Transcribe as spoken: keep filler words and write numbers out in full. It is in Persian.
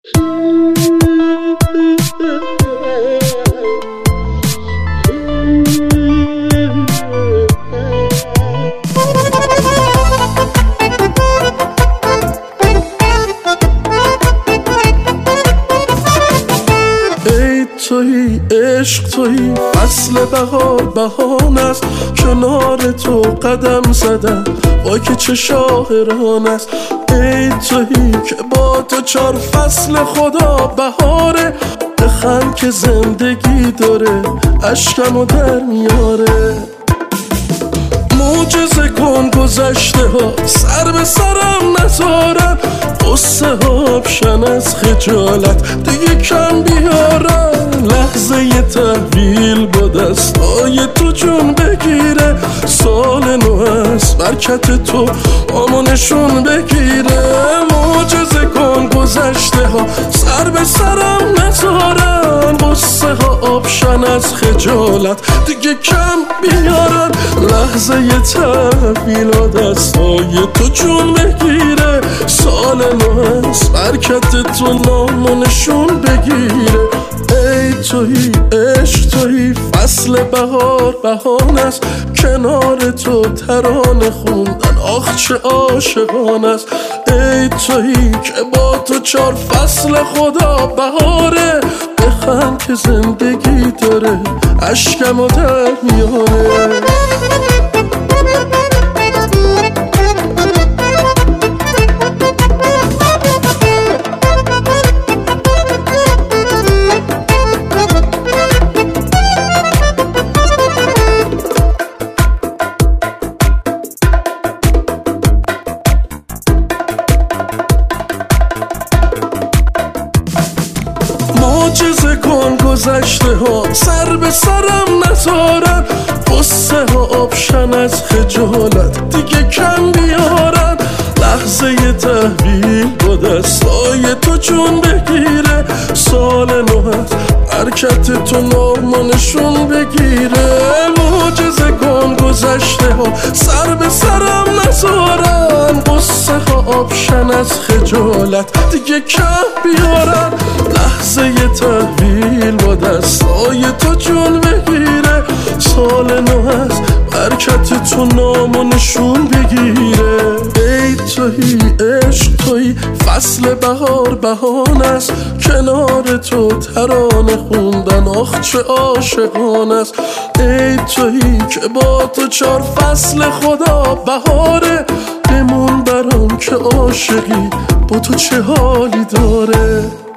تویی عشق تویی فصل بهار بهان است، کنار تو قدم زدم وای که چه شاعران است. ای تویی که با تو چار فصل خدا بهاره، بخند که زندگی داره اشکمو در میاره. معجزه کن گذشته ها سر به سرم نذارن، قصه ها بشن از خجالت دیگه کم بیارن. لحظه ی تحویل با دستای تو جون بگیره، سال نو است برکت تو آمونشون بگیره. معجزه کن گذشته ها سر به سرم نذارن، قصه ها آبشن از خجالت دیگه کم بیارن. لحظه ی تحویل با دستای تو جون بگیره، سال نو است برکت تو نامونشون بگیره. ای تویی عشق تویی فصل بهار بهان است، کنار تو ترانه خوندن آخ چه عاشقان است. ای تویی که با تو چار فصل خدا بهاره، بخند که زندگی داره اشکمو در میاره. معجزه کن گذشته ها سر به سرم نذارن، قصه ها آبشن از خجالت دیگه کم بیارن. لحظه ی تحویل با دستای تو جون بگیره، سال نو هست برکت تو نامونشون بگیره. معجزه کن گذشته ها سر به سرم نذارن، قصه ها آبشن از خجالت دیگه کم بیارن. لحظه ی تحویل با دستای تو جون بگیره، سال نو هست برکت تو نامونشون بگیره. ای تویی عشق تویی فصل بهار بهان است، کنار تو ترانه خوندن آخ چه عاشقان است. ای تویی که با تو چار فصل خدا بهاره، بمون برام که عاشقی با تو چه حالی داره.